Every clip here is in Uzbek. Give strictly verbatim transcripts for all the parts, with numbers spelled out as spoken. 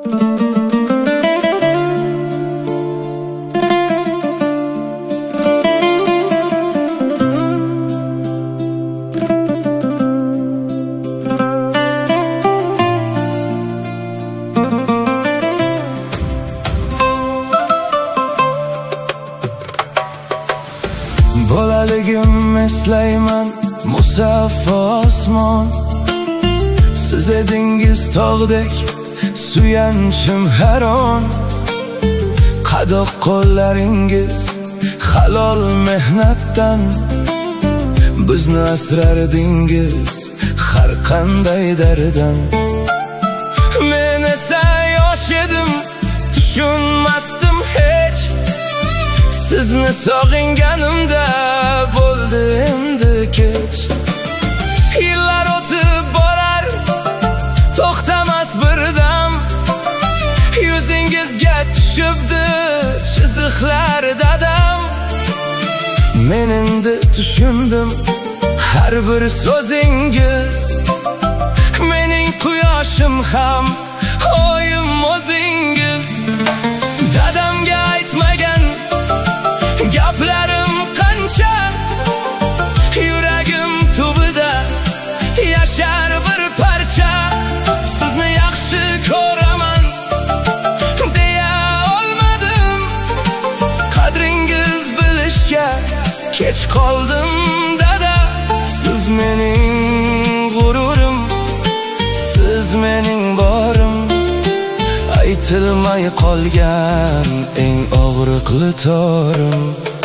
Bolaligim eslayman musaffo osmon, siz edingiz tog'dek suyanchim har on. Qadoq qo'llaringiz halol mehnatdan bizni asrardingiz har qanday dardan. Men esa yosh edim, tushunmasdim hech, sizni sog'inganimda bo'ldi endi kech. Yillar o'tib borar, to'xtamas birdam, yuzingizga tushibdi chiziqlar dadam. Men endi tushundim har bir so'zingiz, mening quyoshim ham oyim o'zingiz. Dadamga aytmagan gaplarim qancha, yuragim tubida yashar bir parcha. Sizni yaxshi ko'raman deya olmadim, qadringiz bilishga kech qoldim dada. Siz mening g'ururim, siz mening borim, aytilmay qolgan eng og'riqli torim.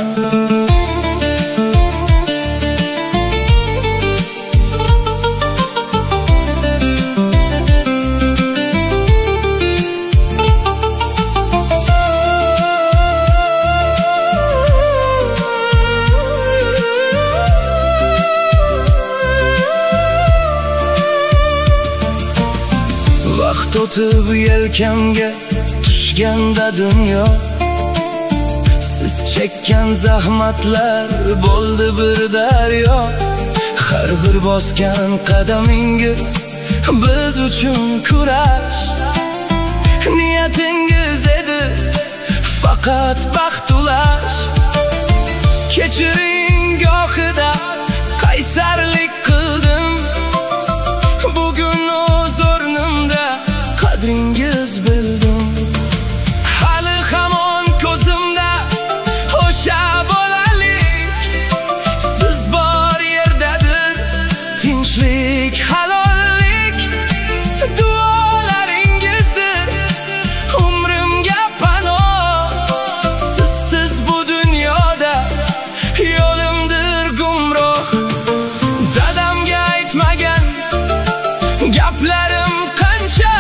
Vaqt o'tib yelkamga tushganda dunyo, siz chekkan zahmatlar bo'ldi bir daryo. Har bir bosgan qadamingiz biz uchun kurash, niyatingiz edi faqat baxt ulash. Kechiring gohida qaysarlik qildim, bugun o'z o'rnimda qadringiz bildim. Hali hamon ko'zimda o'sha bolalik, siz bor yerdadir tinchlik, halollik. Duolaringizdir umrimga panoh, sizsiz bu dunyoda yo'limdir gumroh. Dadamga aytmagan gaplarim qancha,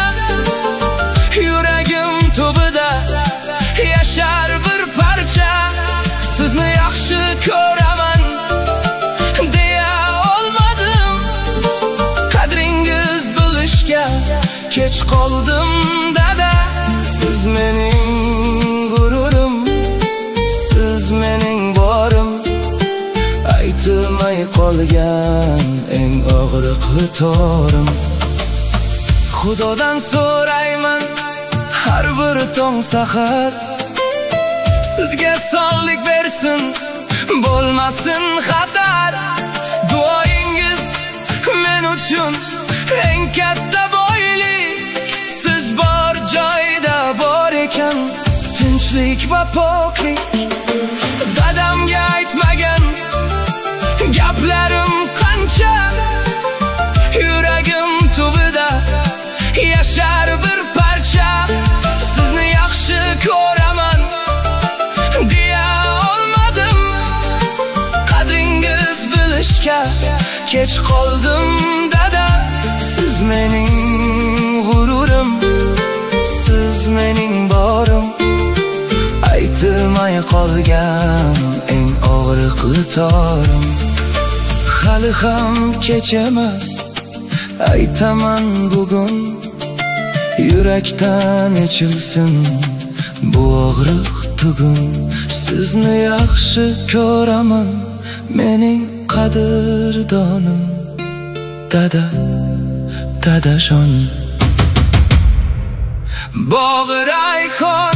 yuragim tubida yashar bir parcha. Sizni yaxshi ko'raman deya olmadim, qadringiz bilishga kech qoldim dada. Siz mening g'ururim, siz mening borim, aytilmay qolgan eng og'riqli torim. Xudodan so'rayman har bir tong sahar, sizga sog'lik bersin, bo'lmasin xatar. Duoyingiz men uchun eng katta boylik, siz bor joyda bor ekan tinchlik va poklik. Dadamga aytmagan gaplarim qancha, yuragim tubida yashar bir parcha. Sizni yaxshi ko'raman deya olmadim, qadringiz bilishga kech qoldim dada. Siz mening g'ururim, siz mening borim, aytilmay qolgan eng og'riqli torim. Hali ham kech emas, aytaman bugun, yurakdan ichilsin bu og'riq tugun. Sizni yaxshi ko'raman mening qadrdonim dada, dadajon. bog'i rayhon